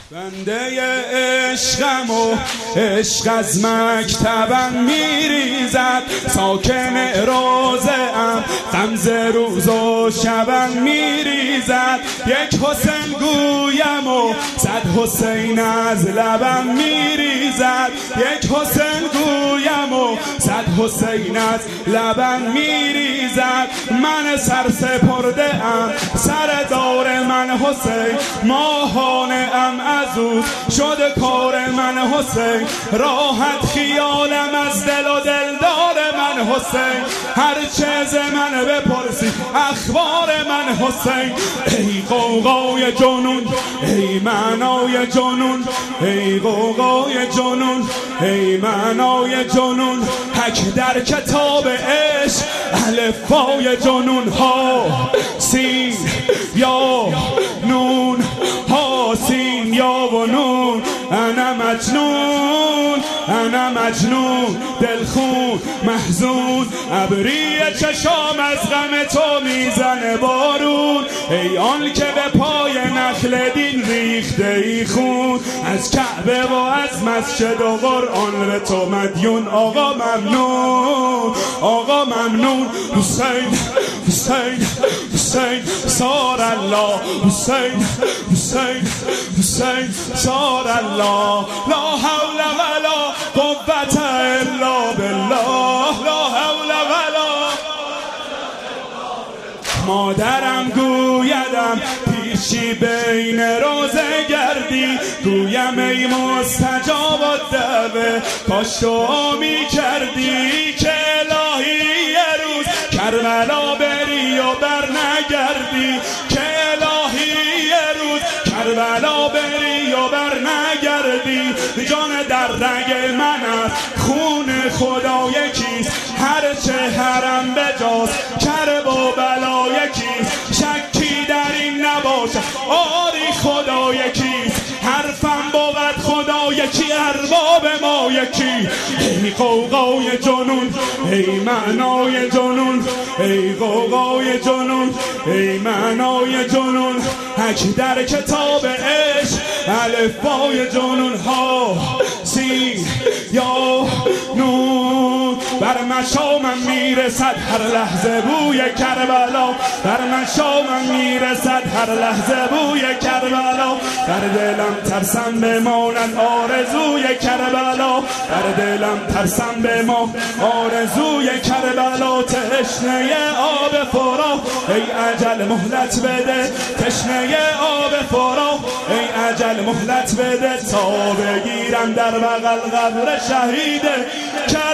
بنده عشقم و عشق از مکتبم میریزد، ساکن روزه ام غمزه روز و شبم میریزد. یک حسین گویم و صد حسین از لبم میریزد، یک حسین گویم و صد حسین از لبم میریزد. من سر سپرده ام سر دار من حسین، ماهانه ام از او شده کار من حسین. راحت خیالم از دل و دلدار من حسین، هرچه ز من بپرسی اخبار من حسین. ای غوغای جنون ای معنای جنون، ای غوغای جنون ای معنای جنون. حک در کتاب عشق الفبای جنون ها سین یا نون، ها سین یا و نون. انا مجنون انا مجنون، دلخون محزون، ابری چشام از غم تو میزنه بارون. ای آن که به پای نخل دین ریخته ای خون، از کعبه و از مسجد و قرآن به تو مدیون. آقا ممنون آقا ممنون. حسین حسین حسین سار الله، حسین حسین حسین سار الله. لا حول ولا قوة الا بالله، لا حول ولا. مادرم گویدم پیشی بین روزه گردی، گویم ای مستجاب الدعوه کاش تو می کردی. که الهی یه روز کربلا بری و بر نگردی، که الهی یه روز کربلا بری و بر نگردی. جان در رگ من است خون خدا یکیست، هرچه حرم بجاست کرب و بلا یکیست. شکی در این نباشه آری خدا یکیست، حرفم بود خدا یکی ارباب ما یکی. ای غوغای جنون ای معنای جنون، ای غوغای جنون ای معنای جنون. حک در کتاب عشق الفبای جنون ها سین یا نون. بر مشامم میرسد هر لحظه بوی کربلا، بر مشامم میرسد هر لحظه بوی کربلا. در دلم ترسم بماند آرزوی کربلا، در دلم ترسم بمان آرزوی کربلا. تشنه آب فرات ای اجل مهلت بده، تشنه آب فرات ای اجل مهلت بده. تا بگیرم در بغل قبر شهید